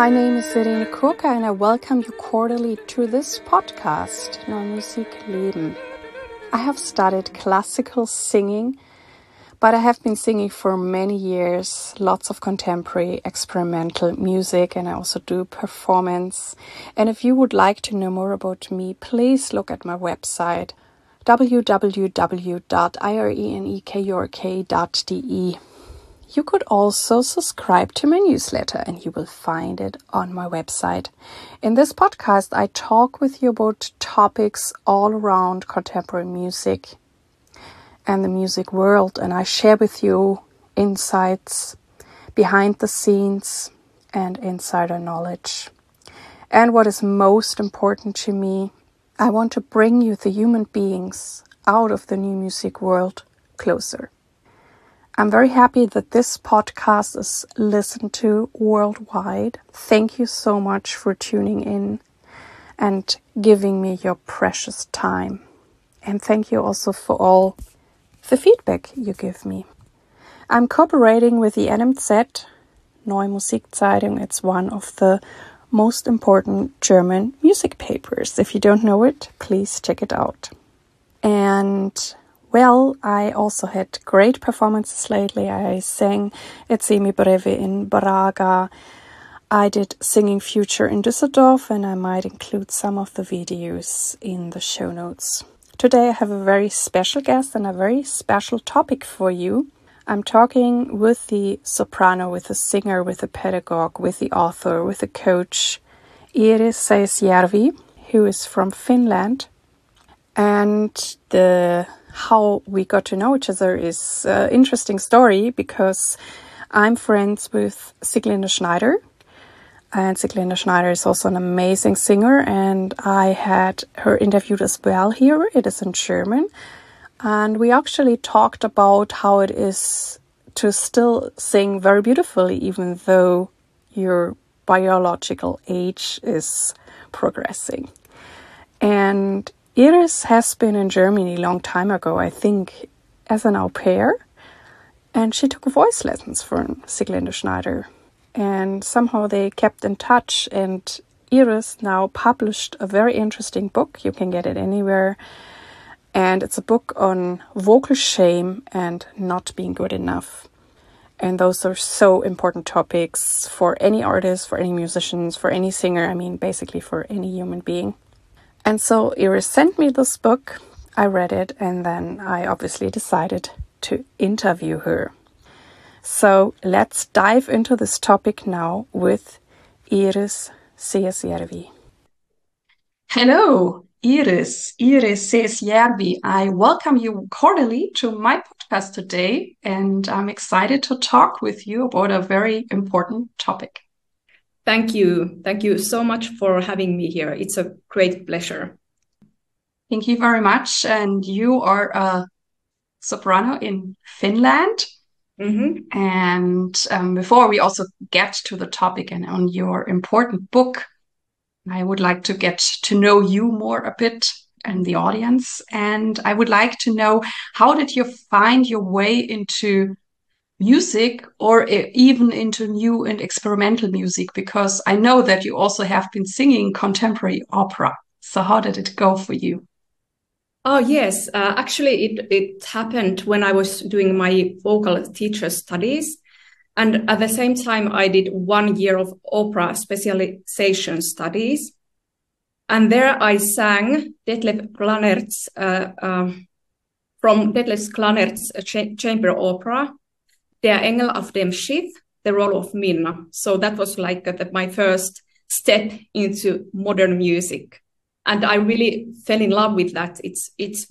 My name is Irene Kurka and I welcome you cordially to this podcast, Neue Musik Leben. I have studied classical singing, but I have been singing for many years, lots of contemporary experimental music, and I also do performance. And if you would like to know more about me, please look at my website www.irenekurk.de. You could also subscribe to my newsletter and you will find it on my website. In this podcast, I talk with you about topics all around contemporary music and the music world, and I share with you insights, behind the scenes and insider knowledge. And what is most important to me, I want to bring you the human beings out of the new music world closer. I'm very happy that this podcast is listened to worldwide. Thank you so much for tuning in and giving me your precious time. And thank you also for all the feedback you give me. I'm cooperating with the NMZ, Neue Musikzeitung. It's one of the most important German music papers. If you don't know it, please check it out. And well, I also had great performances lately. I sang at Semibreve in Braga. I did Singing Future in Düsseldorf, and I might include some of the videos in the show notes. Today I have a very special guest and a very special topic for you. I'm talking with the soprano, with the singer, with the pedagogue, with the author, with the coach, Iris Seesjärvi, who is from Finland. And how we got to know each other is an interesting story because I'm friends with Sieglinde Schneider. And Sieglinde Schneider is also an amazing singer, and I had her interviewed as well here. It is in German. And we actually talked about how it is to still sing very beautifully, even though your biological age is progressing. And Iris has been in Germany a long time ago, I think, as an au pair. And she took voice lessons from Sieglinde Schneider. And somehow they kept in touch. And Iris now published a very interesting book. You can get it anywhere. And it's a book on vocal shame and not being good enough. And those are so important topics for any artist, for any musicians, for any singer. I mean, basically for any human being. And so Iris sent me this book, I read it, and then I obviously decided to interview her. So let's dive into this topic now with Iris Seesjärvi. Hello, Iris Seesjärvi. I welcome you cordially to my podcast today, and I'm excited to talk with you about a very important topic. Thank you. Thank you so much for having me here. It's a great pleasure. Thank you very much. And you are a soprano in Finland. Mm-hmm. And before we also get to the topic and on your important book, I would like to get to know you more a bit and the audience. And I would like to know, how did you find your way into music or even into new and experimental music? Because I know that you also have been singing contemporary opera. So how did it go for you? Oh, yes. Actually, it happened when I was doing my vocal teacher studies. And at the same time, I did 1 year of opera specialization studies. And there I sang Detlef Klannert's, from Detlef Klannert's chamber opera, Der Engel auf dem Schiff, the role of Minna. So that was like my first step into modern music. And I really fell in love with that. It's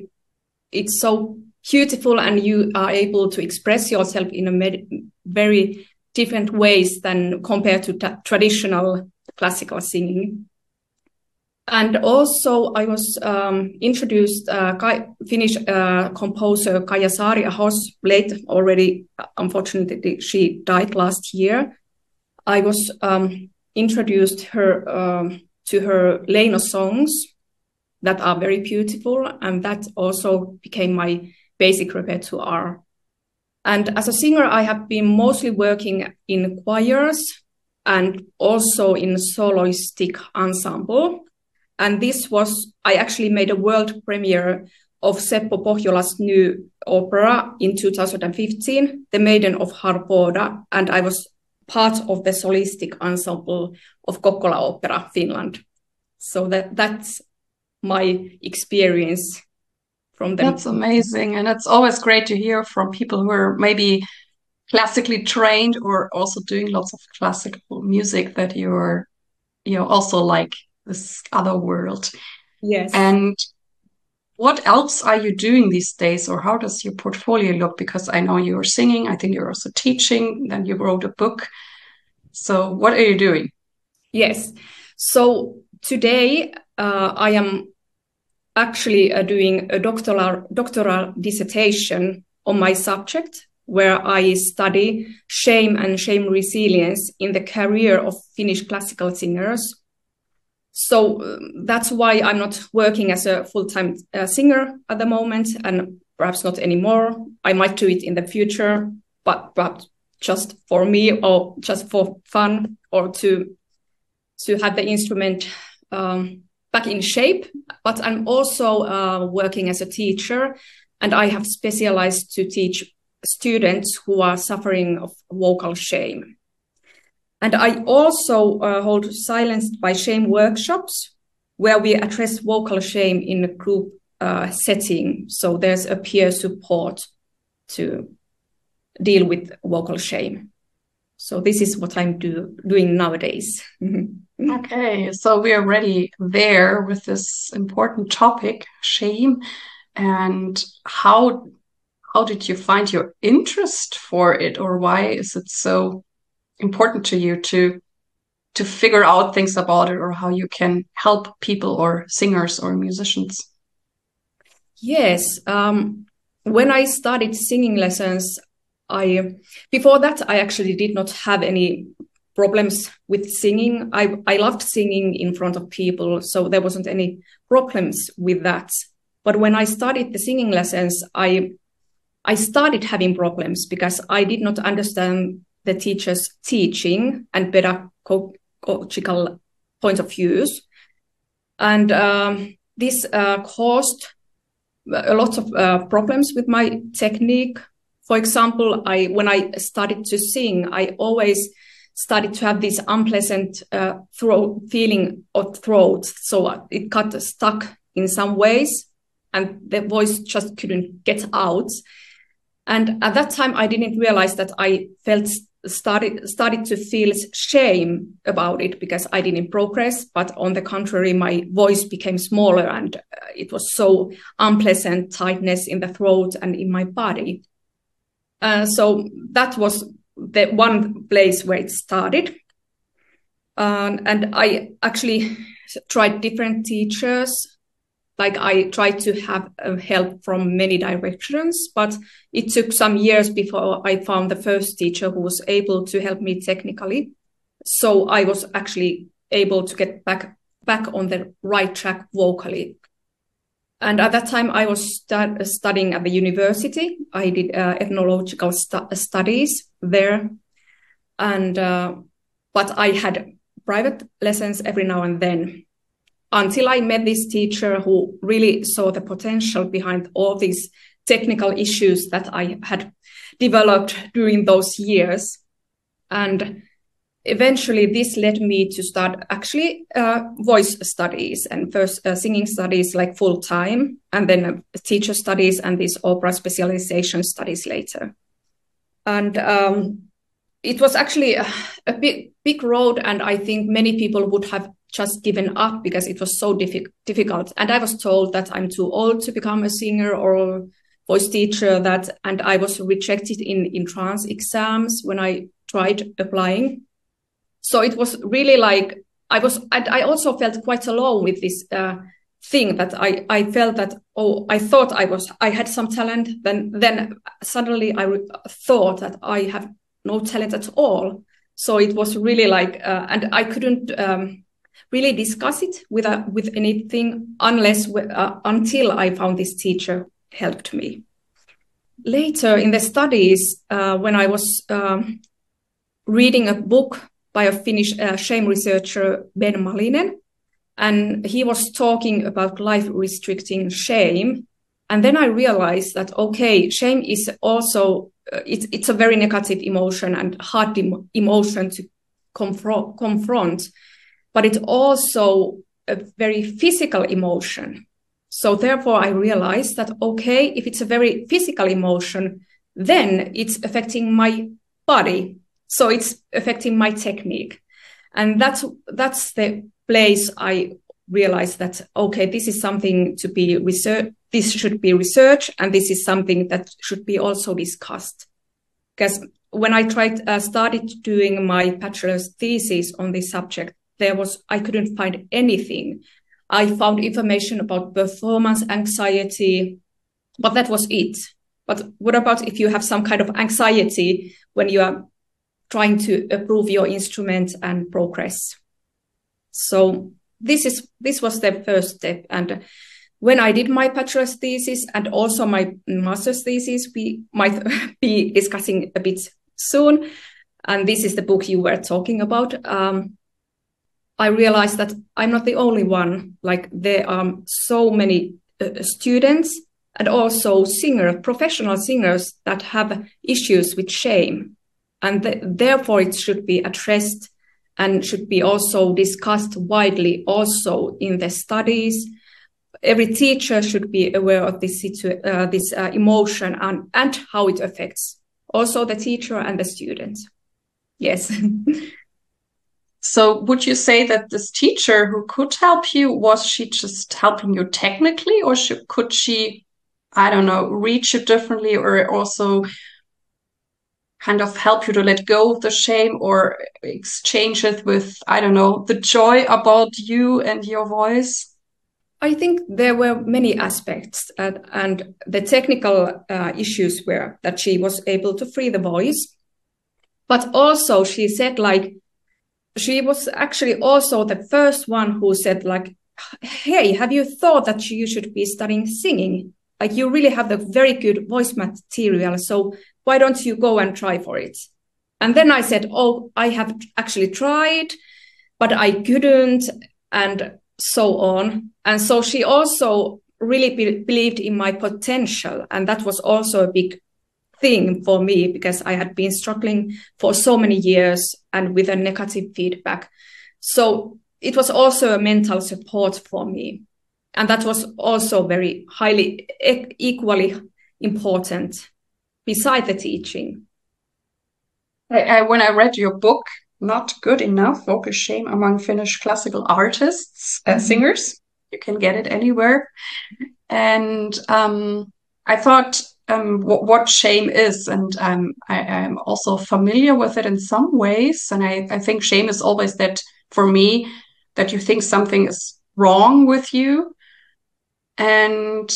so beautiful, and you are able to express yourself in a very different ways than compared to traditional classical singing. And also I was introduced Finnish composer Kaija Saariaho's late already. Unfortunately, she died last year. I was introduced her to her Leino songs that are very beautiful, and that also became my basic repertoire. And as a singer, I have been mostly working in choirs and also in soloistic ensemble. And I actually made a world premiere of Seppo Pohjola's new opera in 2015, The Maiden of Harpoda, and I was part of the solistic ensemble of Kokkola Opera, Finland. So that's my experience from them. That's amazing. And it's always great to hear from people who are maybe classically trained or also doing lots of classical music that you're also like this other world. Yes. And what else are you doing these days, or how does your portfolio look? Because I know you're singing, I think you're also teaching, then you wrote a book. So what are you doing? Yes. So today I am actually doing a doctoral dissertation on my subject, where I study shame and shame resilience in the career of Finnish classical singers. So that's why I'm not working as a full-time singer at the moment, and perhaps not anymore. I might do it in the future, but perhaps just for me or just for fun, or to have the instrument back in shape. But I'm also working as a teacher, and I have specialized to teach students who are suffering of vocal shame. And I also hold Silenced by Shame workshops, where we address vocal shame in a group setting. So there's a peer support to deal with vocal shame. So this is what I'm doing nowadays. Okay, so we are already there with this important topic, shame. And how did you find your interest for it, or why is it so important to you to figure out things about it, or how you can help people or singers or musicians? Yes, when I started singing lessons, before that I actually did not have any problems with singing. I loved singing in front of people, so there wasn't any problems with that. But when I started the singing lessons, I started having problems because I did not understand the teacher's teaching and pedagogical point of views. And this caused a lot of problems with my technique. For example, when I started to sing, I always started to have this unpleasant feeling of throat. So it got stuck in some ways, and the voice just couldn't get out. And at that time, I didn't realize that I started to feel shame about it because I didn't progress. But on the contrary, my voice became smaller, and it was so unpleasant tightness in the throat and in my body. So that was the one place where it started. And I actually tried different teachers. Like I tried to have help from many directions, but it took some years before I found the first teacher who was able to help me technically. So I was actually able to get back on the right track vocally. And at that time, I was studying at the university. I did ethnological studies there, and but I had private lessons every now and then, until I met this teacher who really saw the potential behind all these technical issues that I had developed during those years. And eventually this led me to start actually voice studies, and first singing studies like full time, and then teacher studies and these opera specialization studies later. And it was actually a big road, and I think many people would have just given up because it was so difficult. And I was told that I'm too old to become a singer or a voice teacher, and I was rejected in entrance exams when I tried applying. So it was really like I also felt quite alone with this thing, that I felt that, I thought I had some talent. Then suddenly I thought that I have no talent at all. So it was really like, and I couldn't really discuss it with anything until I found this teacher helped me. Later in the studies, when I was reading a book by a Finnish shame researcher, Ben Malinen. And he was talking about life-restricting shame. And then I realized that, okay, shame is also, it's a very negative emotion and hard emotion to confront, but it's also a very physical emotion. So therefore I realized that, okay, if it's a very physical emotion, then it's affecting my body. So it's affecting my technique. And that's the place I realized that, okay, this is something to be researched. This should be researched, and this is something that should be also discussed. Because when I started doing my bachelor's thesis on this subject, I couldn't find anything. I found information about performance anxiety, but that was it. But what about if you have some kind of anxiety when you are trying to improve your instrument and progress? So this was the first step. And when I did my bachelor's thesis and also my master's thesis, we might be discussing a bit soon. And this is the book you were talking about. I realized that I'm not the only one. Like, there are so many students and also professional singers that have issues with shame. And therefore it should be addressed and should be also discussed widely also in the studies. Every teacher should be aware of this emotion and how it affects also the teacher and the student. Yes. So would you say that this teacher who could help you, was she just helping you technically, or could she, I don't know, reach you differently, or also kind of help you to let go of the shame or exchange it with, I don't know, the joy about you and your voice? I think there were many aspects, and the technical issues were that she was able to free the voice, but also she said, like, she was actually also the first one who said, like, hey, have you thought that you should be studying singing? Like, you really have the very good voice material, so why don't you go and try for it? And then I said, oh, I have actually tried, but I couldn't, and so on. And so she also really believed in my potential. And that was also a big thing for me, because I had been struggling for so many years and with a negative feedback. So it was also a mental support for me. And that was also very highly, equally important beside the teaching. When I read your book, Not Good Enough, Vocal Shame Among Finnish Classical Artists, Singers, you can get it anywhere. And I thought what shame is, and I'm also familiar with it in some ways. And I think shame is always that, for me, that you think something is wrong with you. And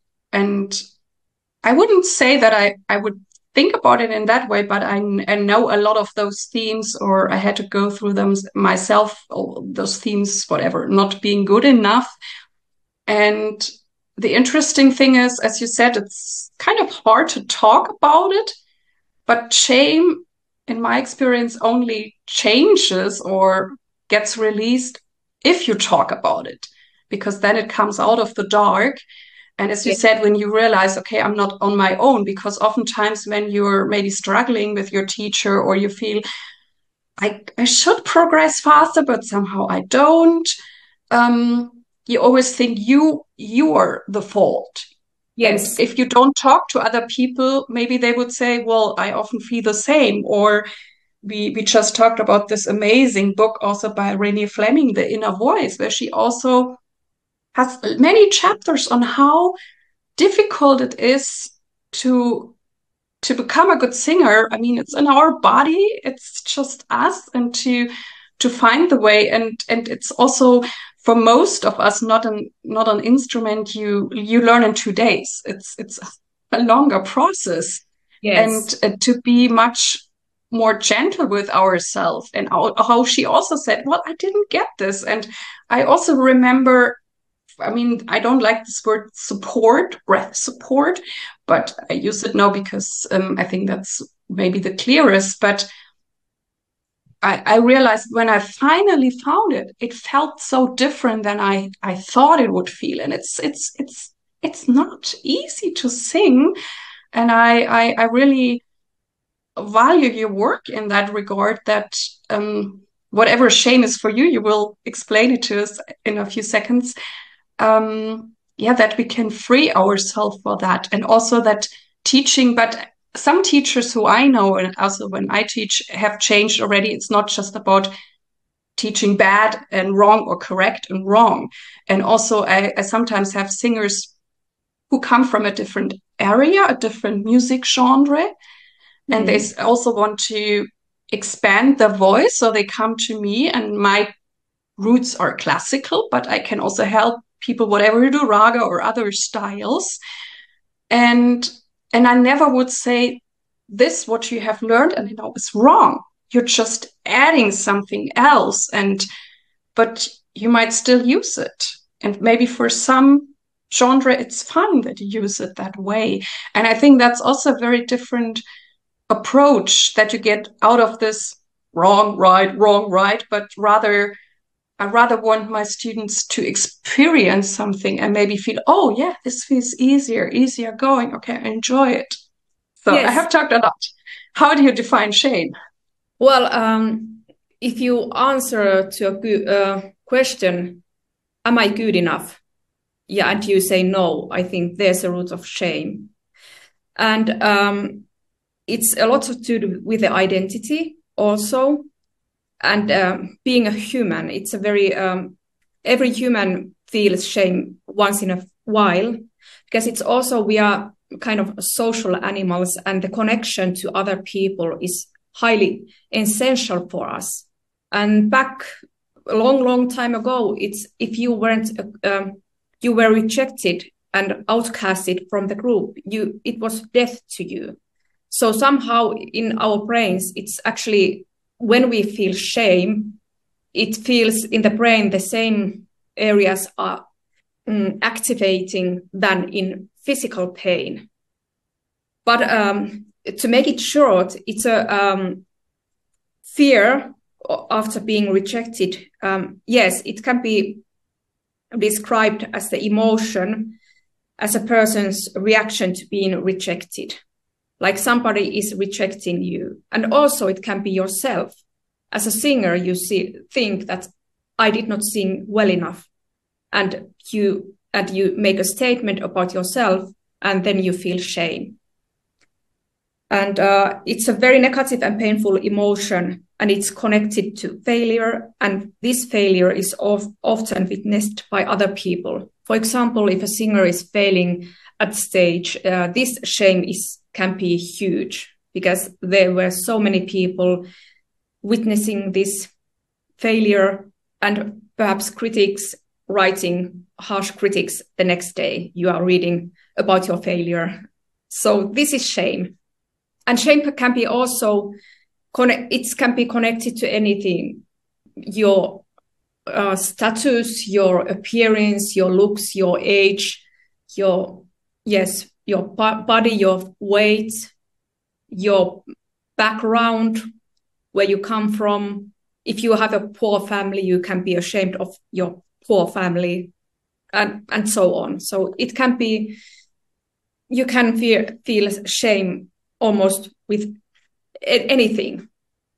I wouldn't say that I would think about it in that way, but I know a lot of those themes, or I had to go through them myself, those themes, whatever, not being good enough. And the interesting thing is, as you said, it's kind of hard to talk about it, but shame, in my experience, only changes or gets released if you talk about it, because then it comes out of the dark. And as you said, when you realize, okay, I'm not on my own, because oftentimes when you're maybe struggling with your teacher, or you feel I should progress faster, but somehow I don't, you always think you are the fault. Yes. And if you don't talk to other people, maybe they would say, well, I often feel the same. Or we just talked about this amazing book also by Renée Fleming, The Inner Voice, where she also has many chapters on how difficult it is to become a good singer. I mean, it's in our body, it's just us, and to find the way. And it's also, for most of us, not an instrument you learn in 2 days. It's a longer process. Yes. And to be much more gentle with ourselves. And how she also said, well, I didn't get this. And I also remember, I mean, I don't like this word support, breath support, but I use it now because I think that's maybe the clearest. But I realized when I finally found it, it felt so different than I thought it would feel. And it's not easy to sing. And I really value your work in that regard, that whatever shame is for you, you will explain it to us in a few seconds. Yeah, that we can free ourselves for that. And also that teaching, but some teachers who I know, and also when I teach, have changed already. It's not just about teaching bad and wrong or correct and wrong. And also I sometimes have singers who come from a different area, a different music genre, and they also want to expand their voice. So they come to me, and my roots are classical, but I can also help people, whatever you do, raga or other styles. And I never would say this, what you have learned, and you know, is wrong. You're just adding something else, but you might still use it. And maybe for some genre, it's fun that you use it that way. And I think that's also a very different approach that you get out of this wrong, right, but I rather want my students to experience something and maybe feel, oh yeah, this feels easier going. Okay, I enjoy it. So yes. I have talked a lot. How do you define shame? Well, if you answer to a good question, am I good enough? Yeah, and you say no, I think there's a root of shame. And it's a lot to do with the identity also. And being a human, it's a very, every human feels shame once in a while, because it's also, we are kind of social animals, and the connection to other people is highly essential for us. And back a long time ago, it's if you weren't, you were rejected and outcasted from the group, it was death to you. So somehow in our brains, it's actually, when we feel shame, it feels in the brain the same areas are activating than in physical pain. But to make it short, it's a fear after being rejected. Yes, it can be described as the emotion, as a person's reaction to being rejected. Like somebody is rejecting you. And also it can be yourself. As a singer, you think that I did not sing well enough. And you make a statement about yourself, and then you feel shame. And it's a very negative and painful emotion, and it's connected to failure. And this failure is often witnessed by other people. For example, if a singer is failing at stage, this shame can be huge, because there were so many people witnessing this failure, and perhaps critics writing harsh critics the next day. You are reading about your failure. So this is shame. And shame can be also, it can be connected to anything. Your status, your appearance, your looks, your age, your body, your weight, your background, where you come from. If you have a poor family, you can be ashamed of your poor family, and so on. So it can be, you can feel shame almost with anything.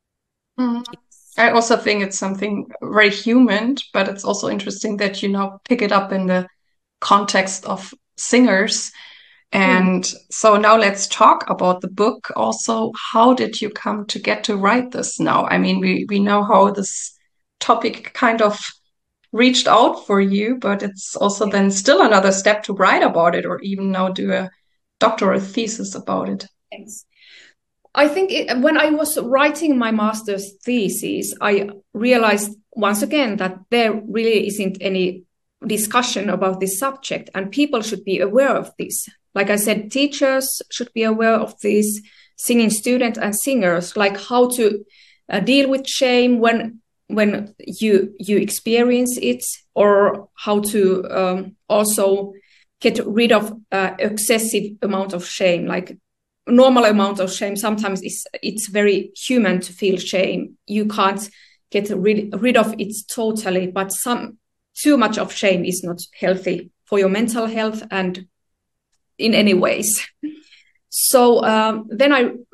I also think it's something very human, but it's also interesting that you now pick it up in the context of singers. And so now let's talk about the book. Also, how did you come to get to write this now? I mean, we know how this topic kind of reached out for you, but it's also then still another step to write about it, or even now do a doctoral thesis about it. Thanks. I think when I was writing my master's thesis, I realized once again that there really isn't any discussion about this subject, and people should be aware of this. Like I said, teachers should be aware of this, singing students and singers, like how to deal with shame when you experience it, or how to also get rid of excessive amount of shame. Like normal amount of shame. Sometimes it's very human to feel shame. You can't get rid of it totally, but too much of shame is not healthy for your mental health and in any ways. So then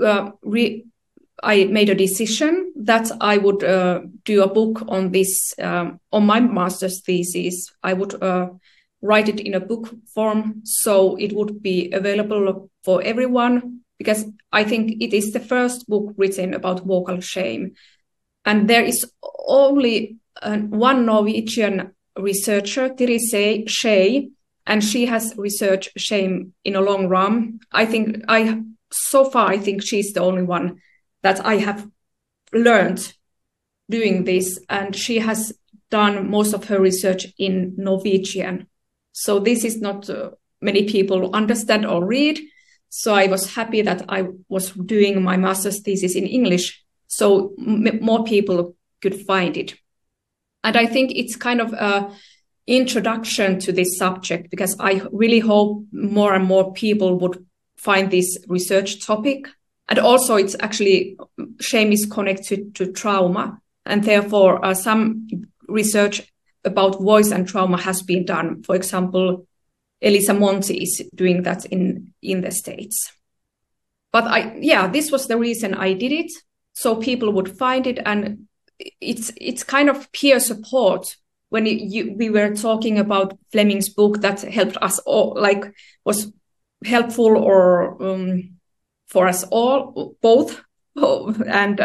I made a decision that I would do a book on this, on my master's thesis. I would write it in a book form, so it would be available for everyone, because I think it is the first book written about vocal shame. And there is only one Norwegian researcher, Therese Shea, and she has researched shame in a long run. I think so far she's the only one that I have learned doing this, and she has done most of her research in Norwegian. So this is not many people understand or read. So I was happy that I was doing my master's thesis in English, so more people could find it. And I think it's kind of a introduction to this subject, because I really hope more and more people would find this research topic. And also it's actually, shame is connected to trauma, and therefore some research about voice and trauma has been done. For example, Elisa Monti is doing that in the States. But this was the reason I did it, so people would find it, and it's kind of peer support. When we were talking about Fleming's book that helped us all, like was helpful or for us all, both, and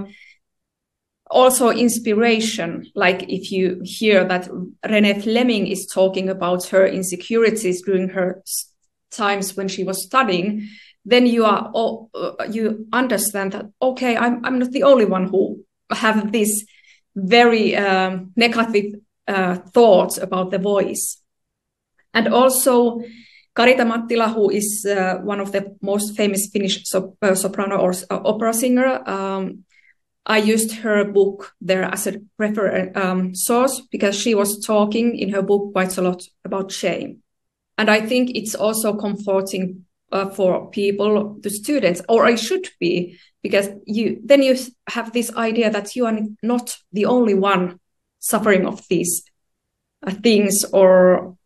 also inspiration. Like if you hear that Renée Fleming is talking about her insecurities during her times when she was studying, then you understand that, okay, I'm not the only one who have this very negative thoughts about the voice. And also Karita Mattila, who is one of the most famous Finnish soprano or opera singer, I used her book there as a reference source, because she was talking in her book quite a lot about shame. And I think it's also comforting for people, the students, or it should be, because you have this idea that you are not the only one suffering of these things or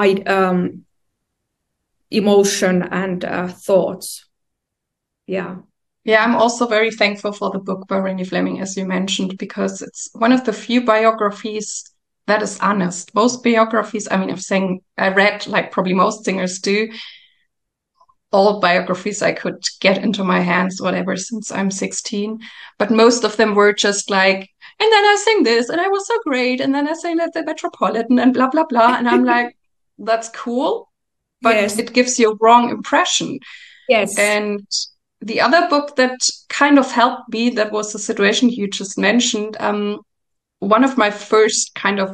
emotion and thoughts. Yeah. Yeah, I'm also very thankful for the book by Renée Fleming, as you mentioned, because it's one of the few biographies that is honest. Most biographies, I mean, I read, like probably most singers do, all biographies I could get into my hands, whatever, since I'm 16. But most of them were just like, and then I sang this, and I was so great, and then I sang at the Metropolitan, and blah, blah, blah. And I'm like, that's cool, but yes, it gives you a wrong impression. Yes. And the other book that kind of helped me, that was the situation you just mentioned. One of my first kind of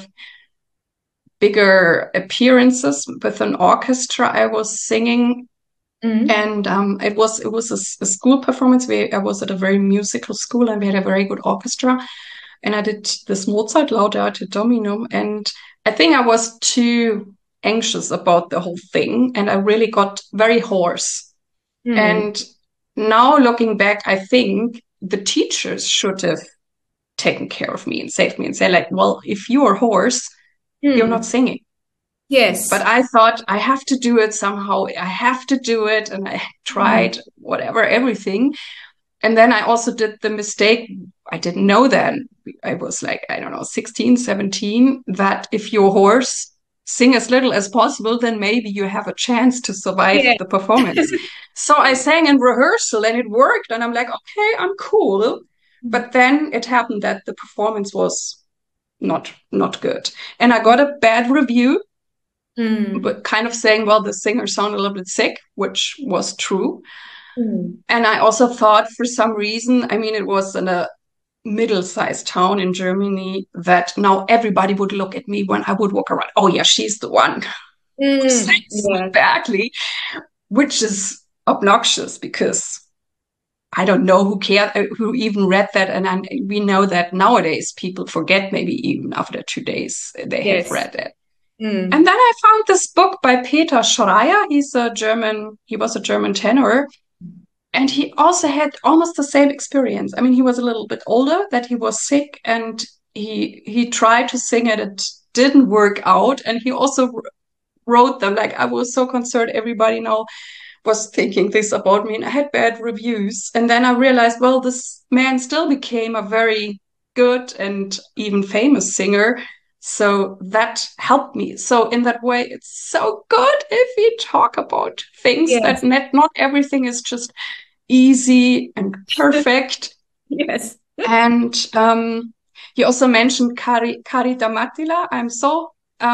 bigger appearances with an orchestra, I was singing. Mm-hmm. And it was a school performance. I was at a very musical school, and we had a very good orchestra. And I did this Mozart Laudate Dominum, and I think I was too anxious about the whole thing, and I really got very hoarse. Mm-hmm. And now looking back, I think the teachers should have taken care of me and saved me and say, like, well, if you are hoarse, you're not singing. Yes. But I thought I have to do it somehow. I have to do it. And I tried everything. And then I also did the mistake. I didn't know then. I was like, I don't know, 16, 17, that if you're hoarse, sing as little as possible, then maybe you have a chance to survive the performance. So I sang in rehearsal and it worked. And I'm like, okay, I'm cool. But then it happened that the performance was not good. And I got a bad review, but kind of saying, well, the singer sounded a little bit sick, which was true. And I also thought, for some reason, I mean, it was in a middle-sized town in Germany, that now everybody would look at me when I would walk around. Oh yeah, she's the one who sings so badly, which is obnoxious, because I don't know who even read that. And we know that nowadays people forget, maybe even after 2 days they have read it. And then I found this book by Peter Schreier. He was a German tenor. and he also had almost the same experience. I mean, he was a little bit older, that he was sick, and he tried to sing it. It didn't work out, and he also wrote them like, I was so concerned. Everybody now was thinking this about me, and I had bad reviews. And then I realized, well, this man still became a very good and even famous singer. So that helped me. So in that way, it's so good if we talk about things Yes. that not everything is just easy and perfect. Yes. And you also mentioned Karita Mattila. I'm so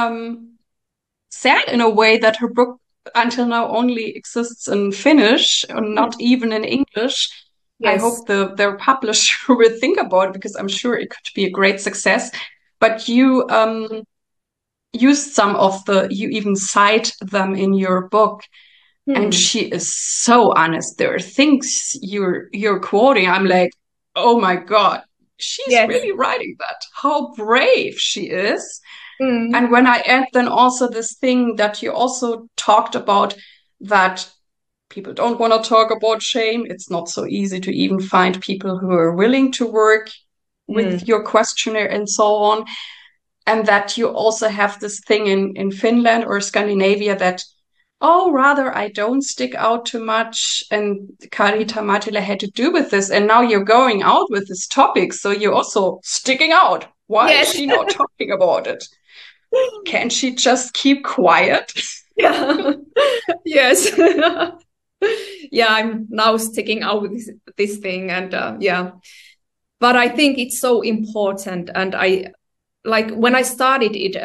sad in a way that her book until now only exists in Finnish and not even in English. I Yes. hope their publisher will think about it, because I'm sure it could be a great success. But you used some of you even cite them in your book. And she is so honest. There are things you're quoting. I'm like, oh my God, she's really writing that. How brave she is. And when I add then also this thing that you also talked about, that people don't want to talk about shame. It's not so easy to even find people who are willing to work with your questionnaire and so on. And that you also have this thing in Finland or Scandinavia that, oh, rather, I don't stick out too much. And Karita Mattila had to do with this. And now you're going out with this topic. So you're also sticking out. Why is she not talking about it? Can she just keep quiet? Yeah. Yes. Yeah, I'm now sticking out with this thing. And yeah, but I think it's so important. And like when I started it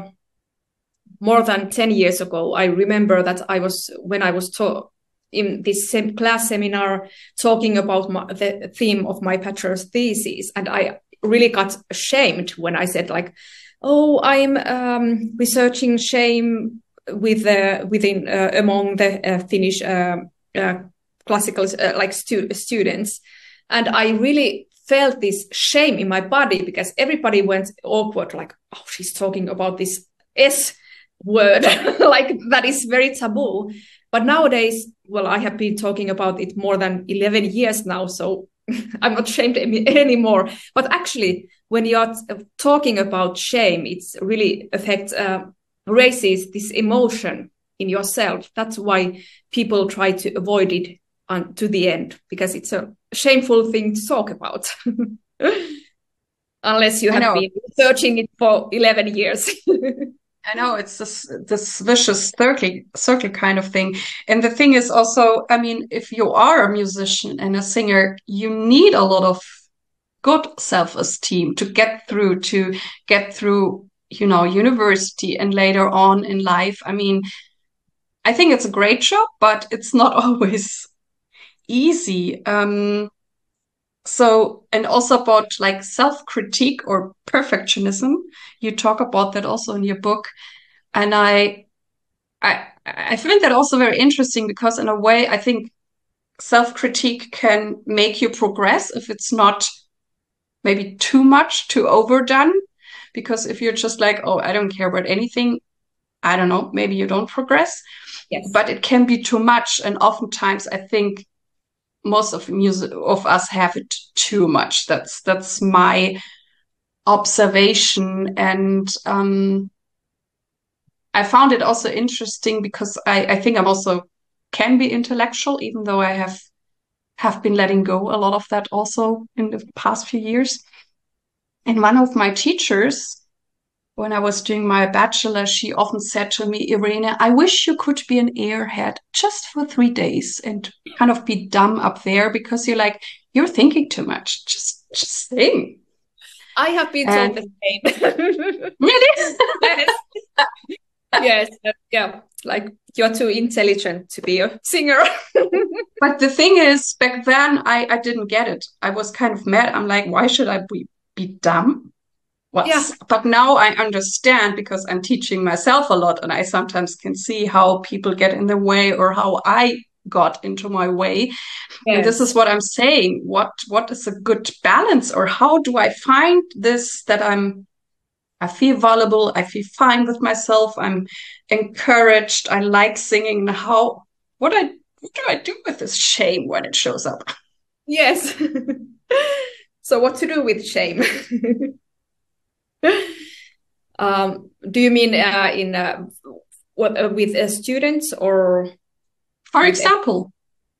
more than 10 years ago, I remember that when I was in this class seminar talking about the theme of my bachelor's thesis. And I really got ashamed when I said like, oh, I'm researching shame among the Finnish classical students. And I really felt this shame in my body, because everybody went awkward, like, oh, she's talking about this S word, like that is very taboo. But nowadays, well, I have been talking about it more than 11 years now, so I'm not ashamed anymore. But actually, when you're talking about shame, it really raises this emotion in yourself. That's why people try to avoid it to the end, because it's a shameful thing to talk about. Unless you have been researching it for 11 years. I know, it's this vicious circle kind of thing. And the thing is also, I mean, if you are a musician and a singer, you need a lot of good self-esteem to get through, university and later on in life. I mean, I think it's a great job, but it's not always easy. So, and also about like self-critique or perfectionism. You talk about that also in your book. And I find that also very interesting, because in a way, I think self-critique can make you progress if it's not maybe too much, too overdone. Because if you're just like, oh, I don't care about anything, I don't know, maybe you don't progress. Yes. But it can be too much. And oftentimes I think most of us have it too much. That's my observation. And I found it also interesting, because I think I'm also can be intellectual, even though I have been letting go a lot of that also in the past few years. And one of my teachers, when I was doing my bachelor, she often said to me, Irene, I wish you could be an airhead just for 3 days and kind of be dumb up there, because you're thinking too much. Just sing. I have been told the same. Really? Yes. Yeah. Like, you're too intelligent to be a singer. But the thing is, back then I didn't get it. I was kind of mad. I'm like, why should I be dumb? But now I understand, because I'm teaching myself a lot, and I sometimes can see how people get in the way, or how I got into my way. Yes. And this is what I'm saying. What is a good balance, or how do I find this, that I feel valuable, I feel fine with myself, I'm encouraged, I like singing. What what do I do with this shame when it shows up? Yes. So what to do with shame? Do you mean with students or? For example.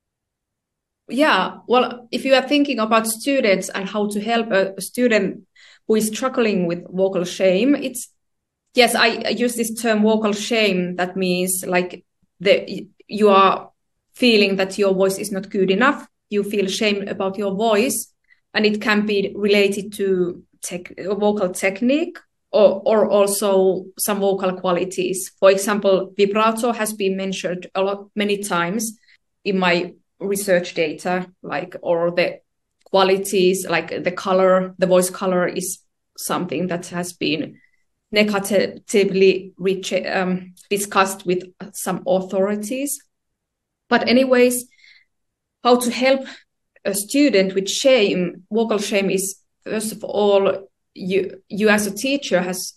Yeah, well, if you are thinking about students and how to help a student who is struggling with vocal shame, yes, I use this term vocal shame. That means like you are feeling that your voice is not good enough. You feel shame about your voice, and it can be related to vocal technique or also some vocal qualities. For example, vibrato has been mentioned many times in my research data, or the qualities, like the color, the voice color is something that has been negatively discussed with some authorities. But anyways, how to help a student with shame, vocal shame, is first of all, you as a teacher has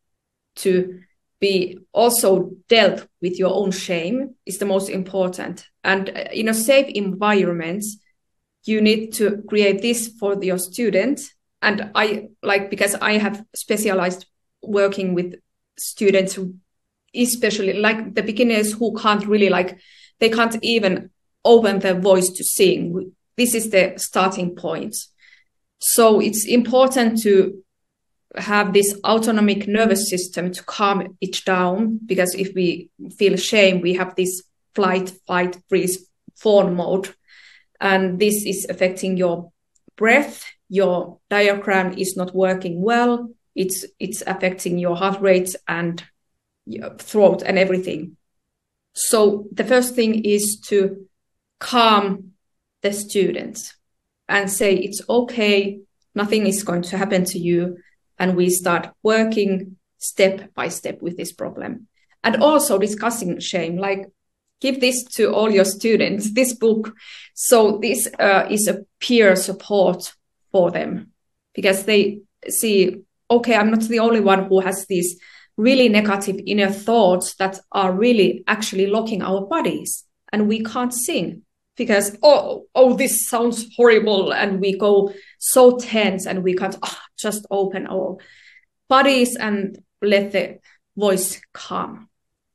to be also dealt with your own shame is the most important. And in a safe environment, you need to create this for your students. And because I have specialized working with students who, especially like the beginners who can't really they can't even open their voice to sing. This is the starting point. So it's important to have this autonomic nervous system to calm it down, because if we feel shame, we have this flight, fight, freeze, fawn mode, and this is affecting your breath. Your diaphragm is not working well. It's affecting your heart rate and your throat and everything. So the first thing is to calm the students and say it's okay, nothing is going to happen to you. And we start working step by step with this problem. And also discussing shame, give this to all your students, this book. So this is a peer support for them, because they see, okay, I'm not the only one who has these really negative inner thoughts that are really actually locking our bodies, and we can't sing because, oh, this sounds horrible. And we go so tense and we can't just open our bodies and let the voice calm.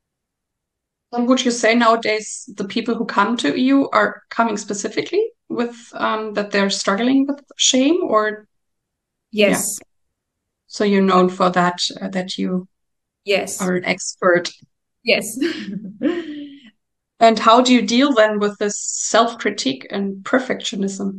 And would you say nowadays the people who come to you are coming specifically with that they're struggling with shame, or? Yes. Yeah. So you're known for that, that you yes are an expert. Yes. And how do you deal then with this self-critique and perfectionism?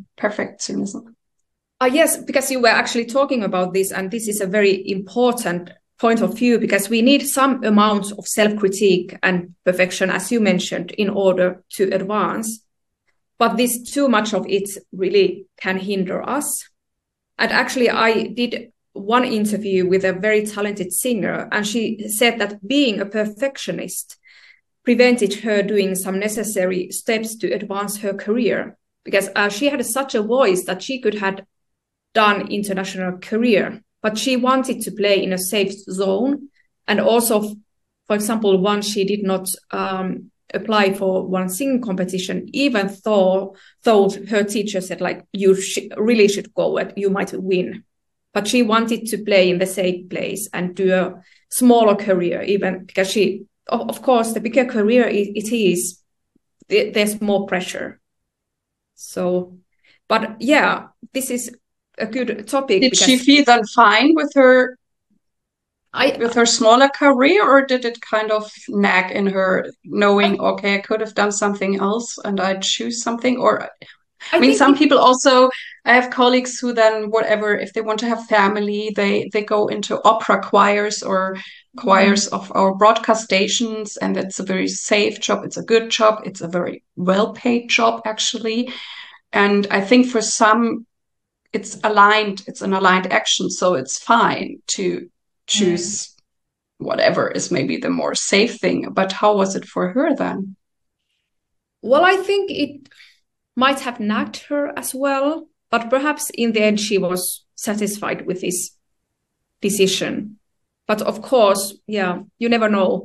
Yes, because you were actually talking about this, and this is a very important point of view, because we need some amount of self-critique and perfection, as you mentioned, in order to advance. But this too much of it really can hinder us. And actually, I did one interview with a very talented singer, and she said that being a perfectionist prevented her doing some necessary steps to advance her career, because she had such a voice that she could have done international career, but she wanted to play in a safe zone. And also, for example, once she did not apply for one singing competition, even though her teacher said, you really should go and you might win. But she wanted to play in the safe place and do a smaller career, even because she, of course, the bigger career there's more pressure. So, but yeah, this is a good topic. Did she feel then fine with her smaller career, or did it kind of nag in her, knowing, okay, I could have done something else and I'd choose something? Or I mean, some people also, I have colleagues who then, whatever, if they want to have family, they go into opera choirs or choirs of our broadcast stations, and it's a very safe job. It's a good job. It's a very well-paid job, actually. And I think for some, it's an aligned action. So it's fine to choose whatever is maybe the more safe thing. But how was it for her then? Well, I think it might have nagged her as well, but perhaps in the end she was satisfied with this decision. But of course, yeah, you never know.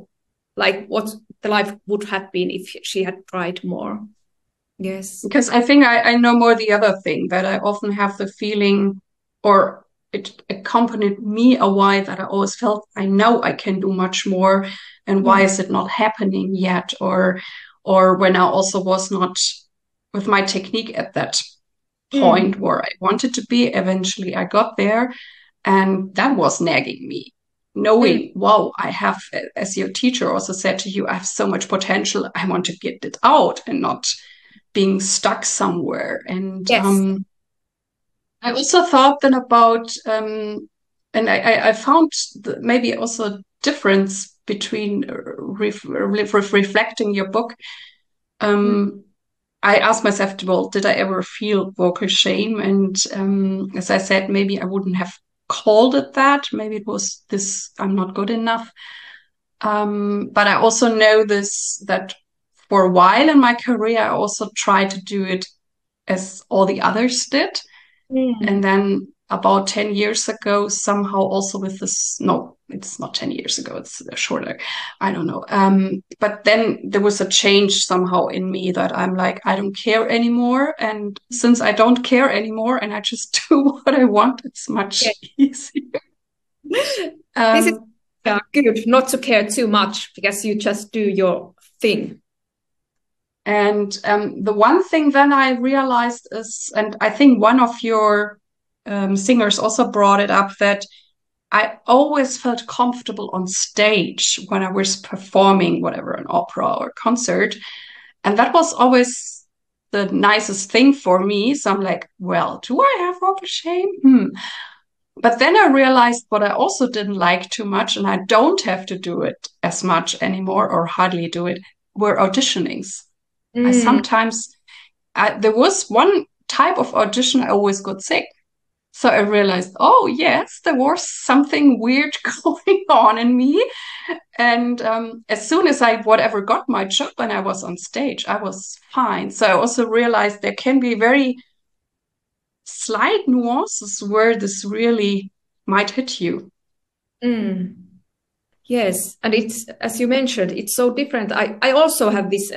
like what the life would have been if she had tried more. Yes. Because I think I know more the other thing, that I often have the feeling, or it accompanied me a while, that I always felt I know I can do much more, and why is it not happening yet? Or when I also was not with my technique at that point where I wanted to be. Eventually I got there, and that was nagging me. Knowing, wow, I have, as your teacher also said to you, I have so much potential. I want to get it out and not being stuck somewhere. And Yes. I also thought then about, and I found maybe also a difference between reflecting your book. I asked myself, well, did I ever feel vocal shame? And as I said, maybe I wouldn't have called it that. Maybe it was this, I'm not good enough. But I also know this, that for a while in my career, I also tried to do it as all the others did. And then about 10 years ago, somehow also with this, no, it's not 10 years ago, it's shorter. I don't know. But then there was a change somehow in me that I'm like, I don't care anymore. And since I don't care anymore and I just do what I want, it's much easier. This is good not to care too much, because you just do your thing. And the one thing then I realized is, and I think one of your singers also brought it up, that I always felt comfortable on stage when I was performing whatever, an opera or concert. And that was always the nicest thing for me. So I'm like, well, do I have vocal shame? But then I realized what I also didn't like too much, and I don't have to do it as much anymore, or hardly do it, were auditionings. I sometimes, there was one type of audition I always got sick. So I realized, oh, yes, there was something weird going on in me. And as soon as I whatever got my job and I was on stage, I was fine. So I also realized there can be very slight nuances where this really might hit you. Yes. And it's, as you mentioned, it's so different. I also have this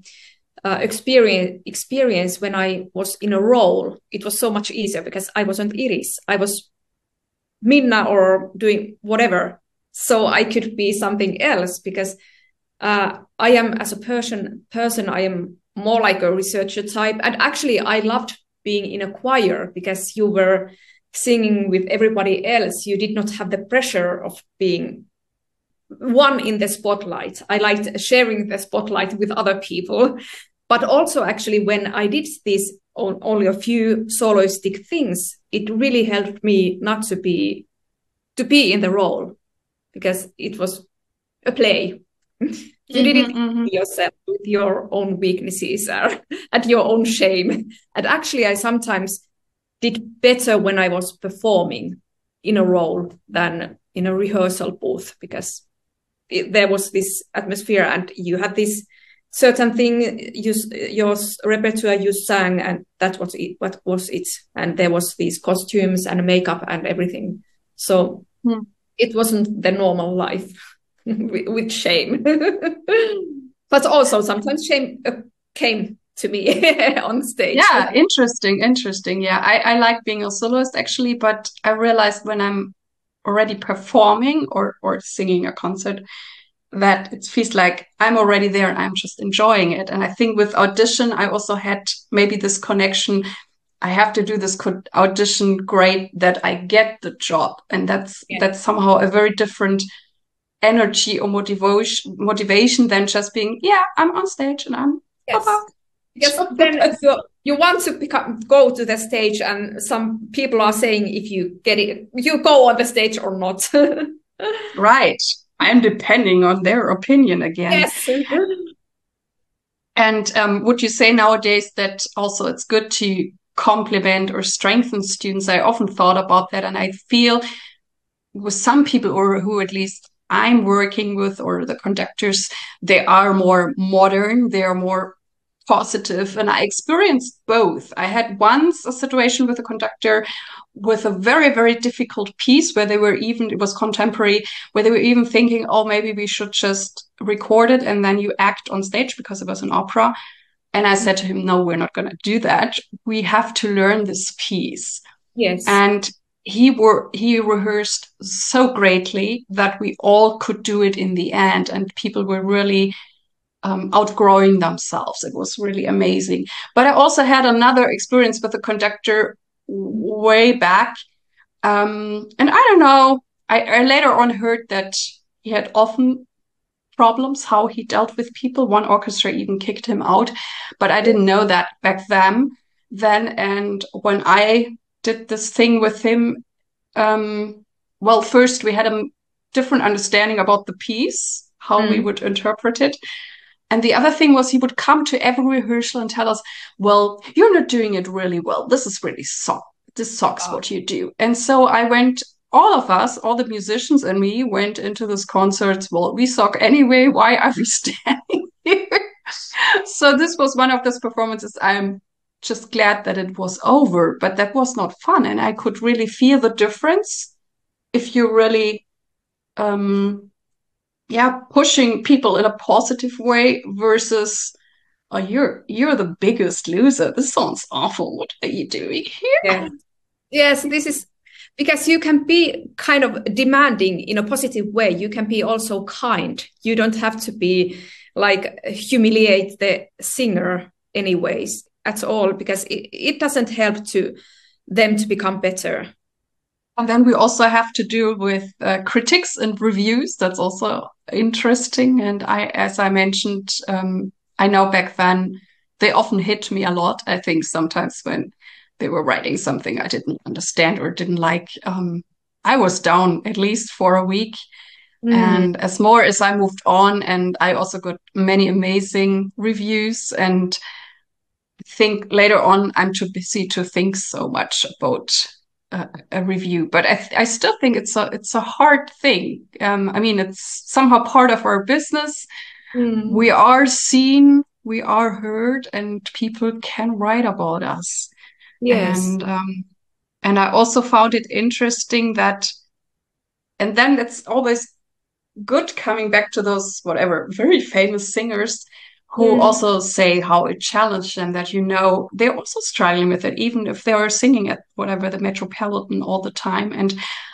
experience when I was in a role. It was so much easier because I wasn't Iris. I was Minna or doing whatever. So I could be something else, because I am, as a person, I am more like a researcher type. And actually, I loved being in a choir because you were singing with everybody else. You did not have the pressure of being one in the spotlight. I liked sharing the spotlight with other people. But also, actually, when I did this only a few soloistic things, it really helped me not to be in the role, because it was a play. You didn't yourself with your own weaknesses and your own shame. And actually, I sometimes did better when I was performing in a role than in a rehearsal booth, because there was this atmosphere and you had this certain thing, your repertoire you sang, and that was it. What was it? And there was these costumes and makeup and everything. So it wasn't the normal life with shame. But also sometimes shame came to me on stage. Yeah, interesting. Yeah, I like being a soloist actually, but I realized when I'm already performing or singing a concert, that it feels like I'm already there and I'm just enjoying it. And I think with audition, I also had maybe this connection. I have to do this audition great that I get the job. And that's somehow a very different energy or motivation than just being, yeah, I'm on stage and I'm Yes, then you want to go to the stage, and some people are saying if you get it, you go on the stage or not. Right. I'm depending on their opinion again. Yes. And would you say nowadays that also it's good to compliment or strengthen students? I often thought about that, and I feel with some people, or who at least I'm working with, or the conductors, they are more modern, they are more positive, and I experienced both. I had once a situation with a conductor with a very, very difficult piece where it was contemporary, where they were even thinking, oh, maybe we should just record it and then you act on stage because it was an opera. And I said to him, no, we're not going to do that. We have to learn this piece. Yes. And he rehearsed so greatly that we all could do it in the end. And people were really outgrowing themselves. It was really amazing. But I also had another experience with a conductor way back. And I don't know, I later on heard that he had often problems how he dealt with people. One orchestra even kicked him out, but I didn't know that back then. And when I did this thing with him, well, first we had a different understanding about the piece, how we would interpret it. And the other thing was he would come to every rehearsal and tell us, well, you're not doing it really well. This is really this sucks what you do. And so all of us, all the musicians and me went into this concert. Well, we suck anyway. Why are we standing here? So this was one of those performances. I'm just glad that it was over, but that was not fun. And I could really feel the difference if you really, pushing people in a positive way versus, oh, you're the biggest loser. This sounds awful. What are you doing here? Yeah. Yes, this is because you can be kind of demanding in a positive way. You can be also kind. You don't have to be like humiliate the singer anyways at all, because it doesn't help to them to become better. And then we also have to deal with critics and reviews. That's also interesting. And as I mentioned, I know back then they often hit me a lot. I think sometimes when they were writing something I didn't understand or didn't like, I was down at least for a week. And as I moved on, and I also got many amazing reviews, and think later on I'm too busy to think so much about a review, but I still think it's a hard thing. I mean, it's somehow part of our business. We are seen, we are heard, and people can write about us. Yes. And I also found it interesting that, and then it's always good coming back to those whatever very famous singers who also say how it challenged them, that they're also struggling with it, even if they are singing at whatever the Metropolitan all the time. And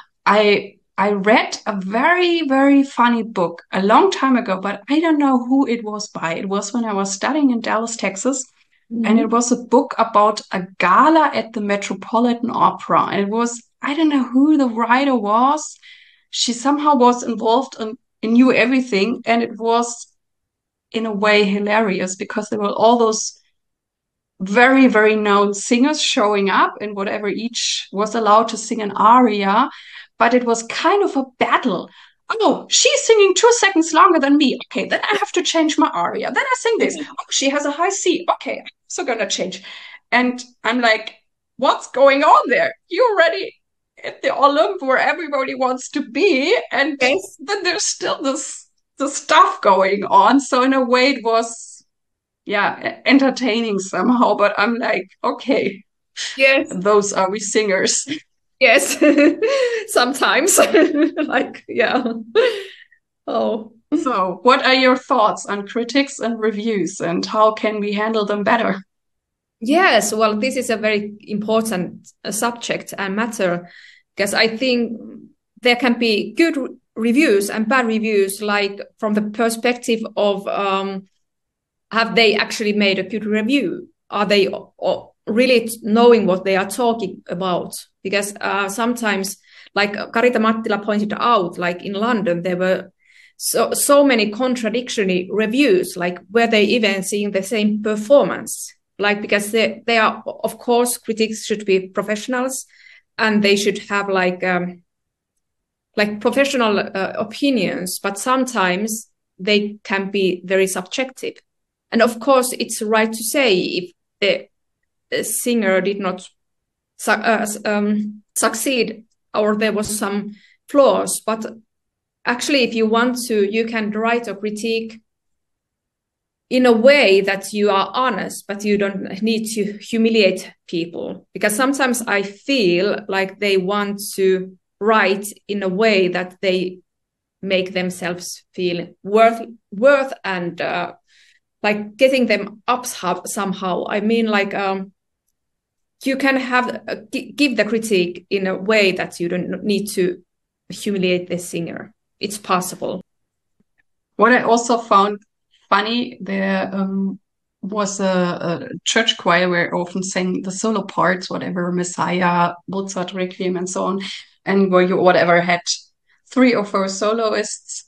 I read a very, very funny book a long time ago, but I don't know who it was by. It was when I was studying in Dallas, Texas. And it was a book about a gala at the Metropolitan Opera. And it was, I don't know who the writer was. She somehow was involved and knew everything. And it was in a way hilarious because there were all those very, very known singers showing up, and whatever each was allowed to sing an aria, but it was kind of a battle. Oh, she's singing 2 seconds longer than me. Okay, then I have to change my aria. Then I sing this. Oh, she has a high C. Okay, I'm also gonna change. And I'm like, what's going on there? You're already at the Olymp where everybody wants to be, and then there's still the stuff going on. So in a way it was, entertaining somehow, but I'm like, okay, yes, those are we singers. Yes, sometimes like, yeah. Oh, so what are your thoughts on critics and reviews, and how can we handle them better? Yes, well, this is a very important subject and matter, because I think there can be good reviews and bad reviews, like from the perspective of have they actually made a good review? Are they really knowing what they are talking about? Because sometimes, like Karita Mattila pointed out, like in London, there were so many contradictory reviews, like were they even seeing the same performance? Like, because they are, of course, critics should be professionals, and they should have like professional opinions, but sometimes they can be very subjective. And of course, it's right to say if the singer did not succeed, or there was some flaws. But actually, if you want to, you can write a critique in a way that you are honest, but you don't need to humiliate people. Because sometimes I feel like they want to write in a way that they make themselves feel worth and like getting them up somehow. I mean, like you can have give the critique in a way that you don't need to humiliate the singer. It's possible. What I also found funny, there was a church choir where I often sang the solo parts, whatever, Messiah, Mozart, Requiem, and so on, and where you whatever had 3 or 4 soloists,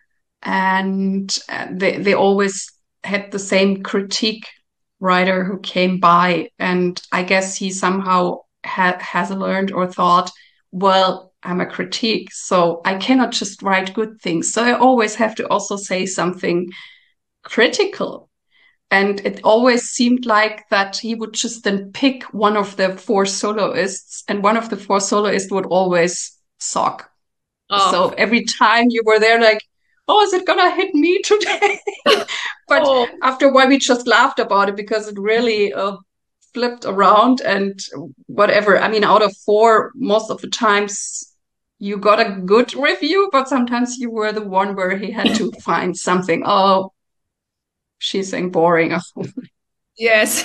and they always had the same critique writer who came by, and I guess he somehow has learned or thought, well, I'm a critique, so I cannot just write good things. So I always have to also say something critical. And it always seemed like that he would just then pick one of the 4 soloists, and one of the 4 soloists would always suck. Oh. So every time you were there, like, oh, is it gonna hit me today? But after a while, we just laughed about it because it really flipped around and whatever. I mean, out of 4, most of the times you got a good review, but sometimes you were the one where he had to find something. Oh, she's saying boring. Yes.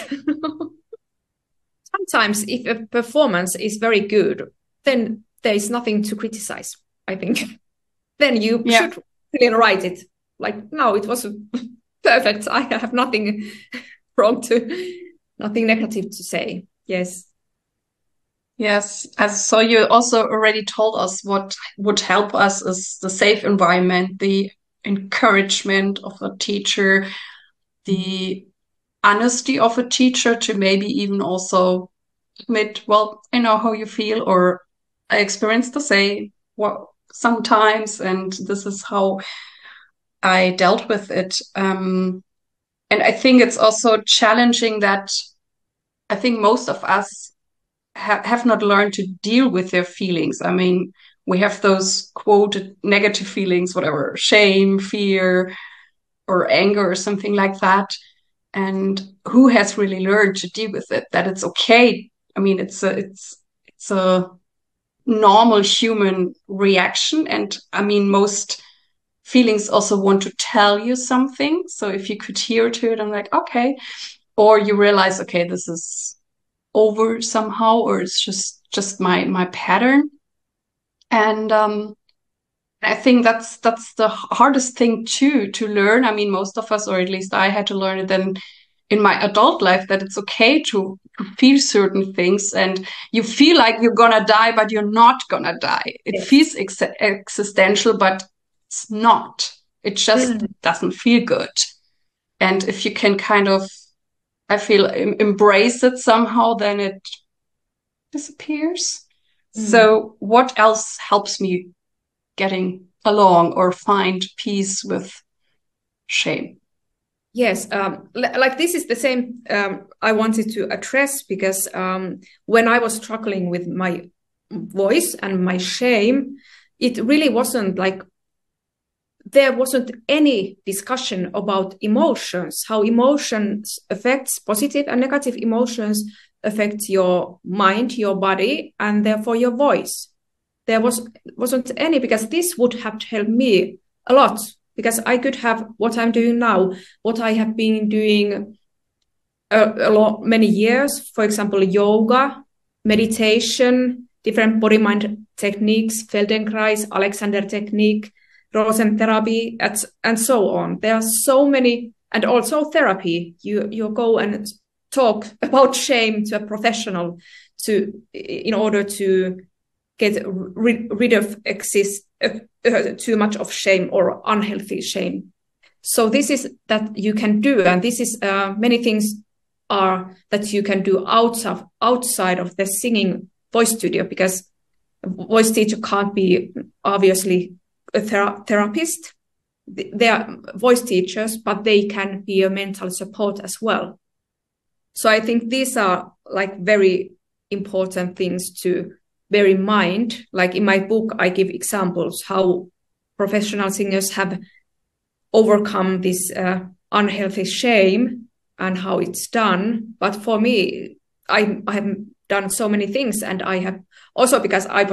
Sometimes if a performance is very good, then there is nothing to criticize, I think. Then you should really write it. Like, no, it was perfect. I have nothing nothing negative to say. Yes. Yes. So you also already told us what would help us is the safe environment, the encouragement of a teacher, the honesty of a teacher to maybe even also admit, well, I know how you feel, or I experienced the same sometimes, and this is how I dealt with it. And I think it's also challenging that I think most of us have not learned to deal with their feelings. I mean, we have those quoted negative feelings, whatever, shame, fear, or anger, or something like that. And who has really learned to deal with it? That it's okay. I mean, it's a normal human reaction, and I mean, most feelings also want to tell you something. So if you could hear to it, I'm like, okay, or you realize, okay, this is over somehow, or it's just my pattern. And I think that's the hardest thing to learn. I mean, most of us, or at least I had to learn it then in my adult life, that it's okay to feel certain things, and you feel like you're gonna die, but you're not gonna die. It feels existential, but it's not. It just doesn't feel good. And if you can kind of, I feel, embrace it somehow, then it disappears. So what else helps me getting along or find peace with shame? Yes, like this is the same I wanted to address, because when I was struggling with my voice and my shame, it really wasn't like, there wasn't any discussion about emotions, how emotions affects positive and negative emotions affect your mind, your body, and therefore your voice. There wasn't any, because this would have helped me a lot, because I could have what I'm doing now, what I have been doing many years, for example, yoga, meditation, different body-mind techniques, Feldenkrais, Alexander technique, Rosen therapy, and so on. There are so many, and also therapy. You go and talk about shame to a professional in order to get rid of too much of shame or unhealthy shame. So this is that you can do, and this is many things are that you can do outside of the singing voice studio, because a voice teacher can't be obviously a therapist. They are voice teachers, but they can be a mental support as well. So I think these are like very important things to bear in mind. Like in my book, I give examples how professional singers have overcome this unhealthy shame and how it's done. But for me, I have done so many things, and I have also, because I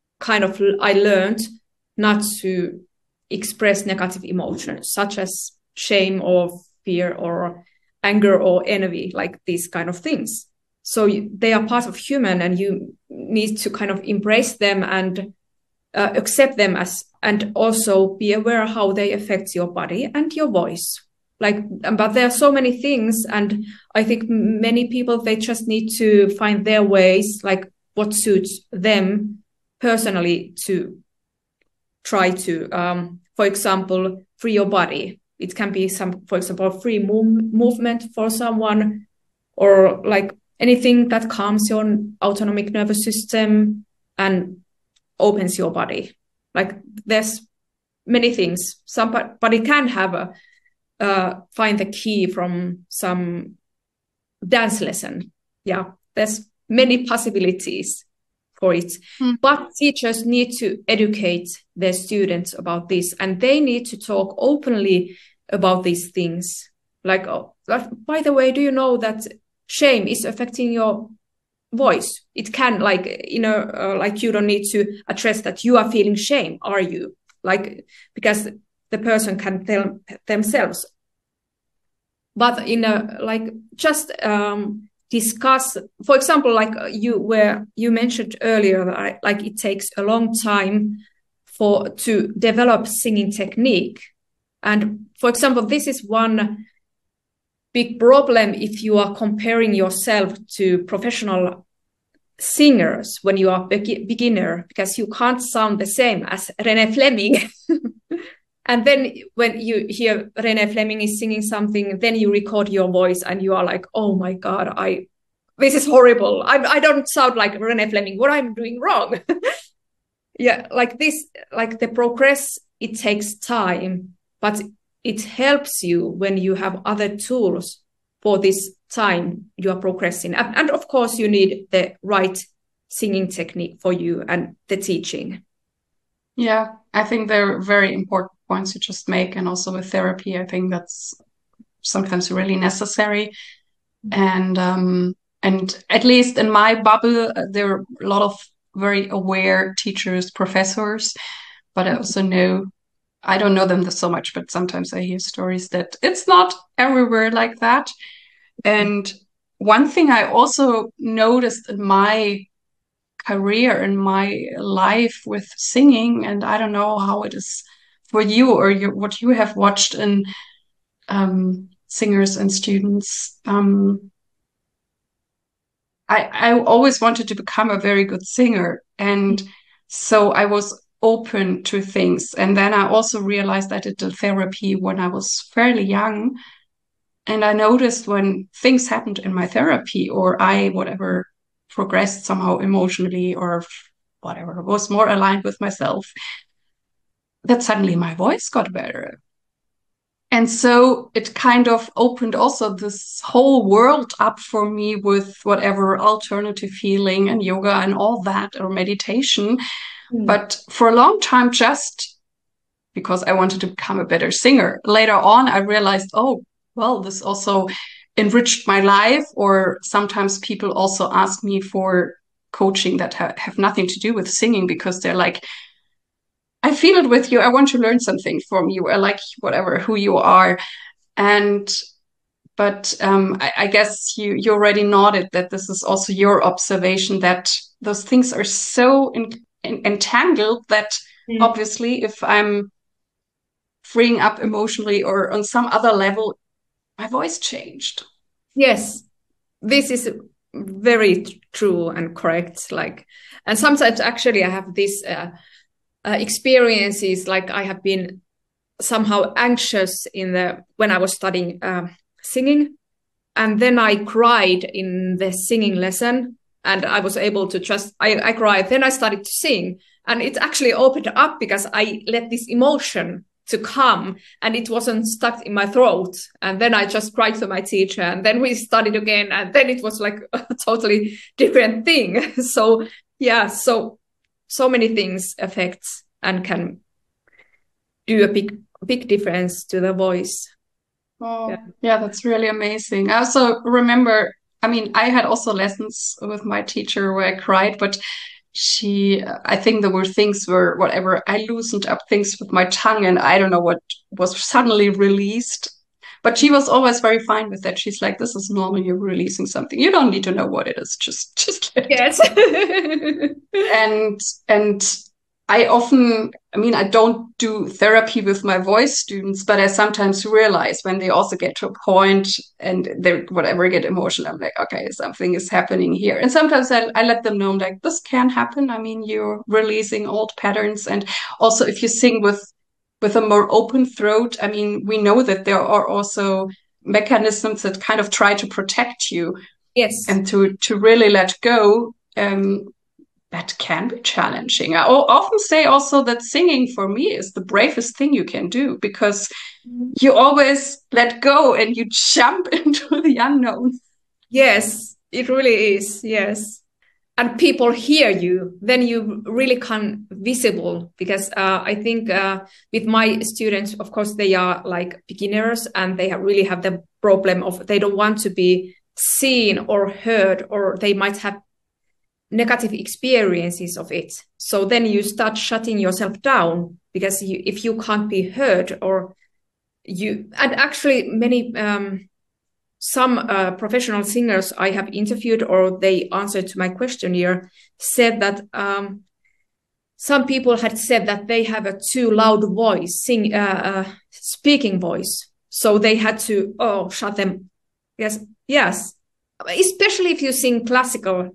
learned not to express negative emotions such as shame or fear or anger or envy, like these kind of things. So they are part of human, and you need to kind of embrace them and accept them as, and also be aware how they affect your body and your voice. But there are so many things, and I think many people, they just need to find their ways, like what suits them personally, to try to, for example, free your body. It can be for example, free movement for someone, or like anything that calms your autonomic nervous system and opens your body. Like there's many things. Somebody can have find the key from some dance lesson. Yeah, there's many possibilities for it. But teachers need to educate their students about this, and they need to talk openly about these things. Like, oh, by the way, do you know that shame is affecting your voice? It can, like, like you don't need to address that you are feeling shame, are you? Like, because the person can tell themselves. But just discuss, for example, like you mentioned earlier, that like it takes a long time to develop singing technique. And for example, this is one big problem if you are comparing yourself to professional singers when you are beginner, because you can't sound the same as René Fleming. And then when you hear René Fleming is singing something, then you record your voice and you are like, oh my God, this is horrible. I don't sound like René Fleming. What I'm doing wrong? Yeah, like this, like the progress, it takes time, but it helps you when you have other tools for this time you are progressing. And of course, you need the right singing technique for you and the teaching. Yeah, I think they're very important points you just make. And also with therapy, I think that's sometimes really necessary. And at least in my bubble, there are a lot of very aware teachers, professors, but I also know, I don't know them so much, but sometimes I hear stories that it's not everywhere like that. And one thing I also noticed in my career, in my life with singing, and I don't know how it is for you or what you have watched in singers and students. I always wanted to become a very good singer, and so I was open to things. And then I also realized I did the therapy when I was fairly young, and I noticed when things happened in my therapy, or whatever progressed somehow emotionally, or whatever was more aligned with myself, that suddenly my voice got better. And so it kind of opened also this whole world up for me with whatever alternative healing and yoga and all that, or meditation. But for a long time, just because I wanted to become a better singer. Later on, I realized, oh, well, this also enriched my life. Or sometimes people also ask me for coaching that have nothing to do with singing, because they're like, I feel it with you. I want to learn something from you. I like whatever, who you are. But I guess you already nodded that this is also your observation, that those things are so entangled that obviously if I'm freeing up emotionally or on some other level, my voice changed. Yes, this is very true and correct. And sometimes actually I have this experiences, like I have been somehow anxious when I was studying singing, and then I cried in the singing lesson, and I was able to I cried, then I started to sing, and it actually opened up because I let this emotion to come and it wasn't stuck in my throat. And then I just cried to my teacher, and then we studied again, and then it was like a totally different thing. So yeah, so many things affect and can do a big difference to the voice. Oh, yeah, that's really amazing. I also remember, I mean, I had also lessons with my teacher where I cried, but I think there were things where whatever, I loosened up things with my tongue and I don't know what was suddenly released. But she was always very fine with that. She's like, this is normal. You're releasing something. You don't need to know what it is. Just let it Yes. and I often, I mean, I don't do therapy with my voice students, but I sometimes realize when they also get to a point and they whatever get emotional, I'm like, okay, something is happening here. And sometimes I let them know, like, this can happen. I mean, you're releasing old patterns. And also if you sing with a more open throat, I mean, we know that there are also mechanisms that kind of try to protect you. Yes. And to really let go, that can be challenging. I often say also that singing for me is the bravest thing you can do because you always let go and you jump into the unknown. Yes, it really is. Yes. And people hear you, then you really can visible because I think with my students, of course, they are like beginners and they really have the problem of they don't want to be seen or heard, or they might have negative experiences of it. So then you start shutting yourself down because if you can't be heard and actually many, some professional singers I have interviewed or they answered to my questionnaire said that some people had said that they have a too loud voice, speaking voice. So they had to, shut them. Yes. Especially if you sing classical,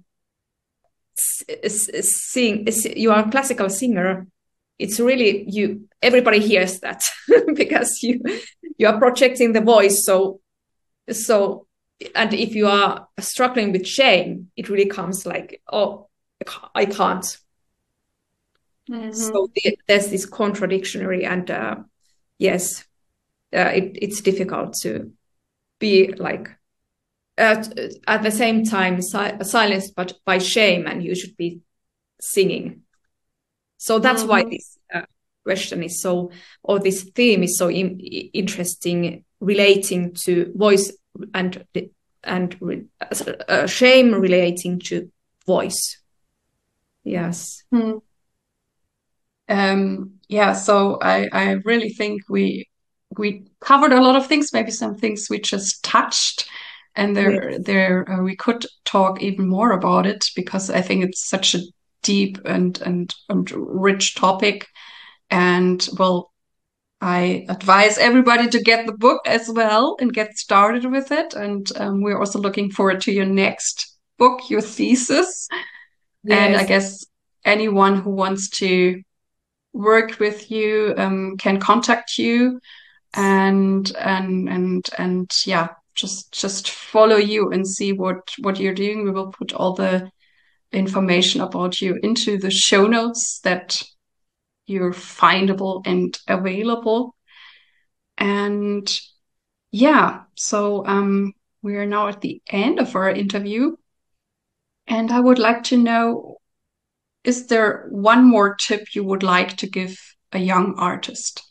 you are a classical singer, it's really everybody hears that because you are projecting the voice. So and if you are struggling with shame, it really comes like, I can't. Mm-hmm. So there's this contradictory and yes, it's difficult to be like at the same time silenced but by shame, and you should be singing. So that's why this question is so, or this theme is so interesting, relating to voice and shame relating to voice. Yes. Yeah. So I really think we covered a lot of things. Maybe some things we just touched. And we could talk even more about it because I think it's such a deep and rich topic. And well, I advise everybody to get the book as well and get started with it. And we're also looking forward to your next book, your thesis. Yes. And I guess anyone who wants to work with you can contact you and yeah. Just follow you and see what you're doing. We will put all the information about you into the show notes that you're findable and available. And yeah, so we are now at the end of our interview. And I would like to know, is there one more tip you would like to give a young artist?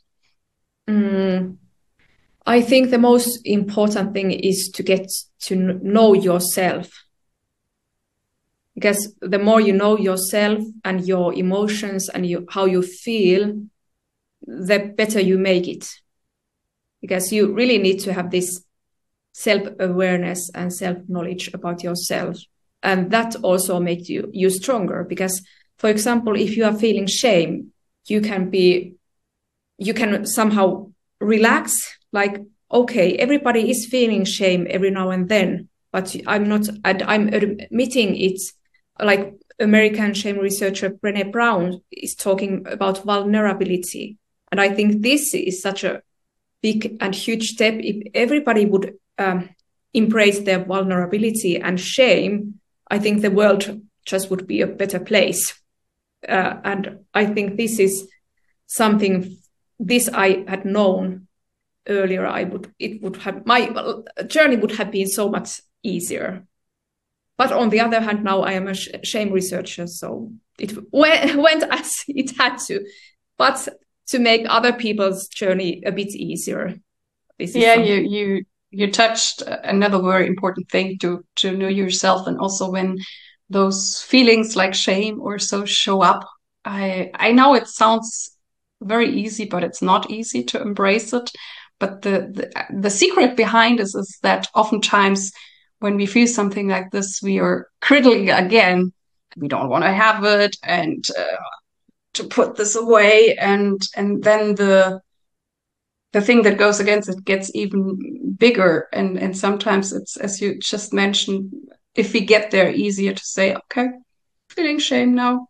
I think the most important thing is to get to know yourself. Because the more you know yourself and your emotions and how you feel, the better you make it. Because you really need to have this self-awareness and self-knowledge about yourself. And that also makes you stronger. Because, for example, if you are feeling shame, you can somehow relax. Like, okay, everybody is feeling shame every now and then, but I'm admitting it. Like American shame researcher Brené Brown is talking about vulnerability. And I think this is such a big and huge step. If everybody would embrace their vulnerability and shame, I think the world just would be a better place. And I think this is something, this I had known earlier, my journey would have been so much easier. But on the other hand, now I am a shame researcher, so it went as it had to. But to make other people's journey a bit easier, this yeah, is you touched another very important thing to know yourself, and also when those feelings like shame or so show up. I know it sounds very easy, but it's not easy to embrace it. But the secret behind this is that oftentimes when we feel something like this, we are critical again. We don't want to have it, and to put this away, and then the thing that goes against it gets even bigger. And sometimes it's, as you just mentioned, if we get there, easier to say, okay, feeling shame now.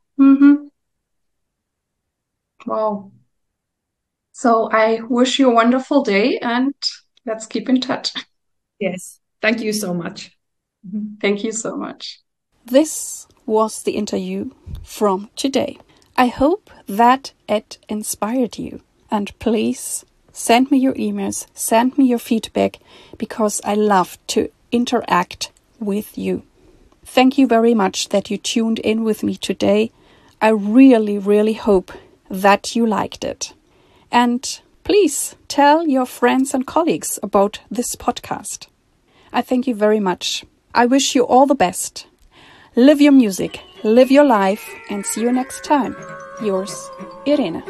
Wow. So I wish you a wonderful day, and let's keep in touch. Yes. Thank you so much. Thank you so much. This was the interview from today. I hope that it inspired you. And please send me your emails, send me your feedback, because I love to interact with you. Thank you very much that you tuned in with me today. I really, really hope that you liked it. And please tell your friends and colleagues about this podcast. I thank you very much. I wish you all the best. Live your music, live your life, and see you next time. Yours, Irene.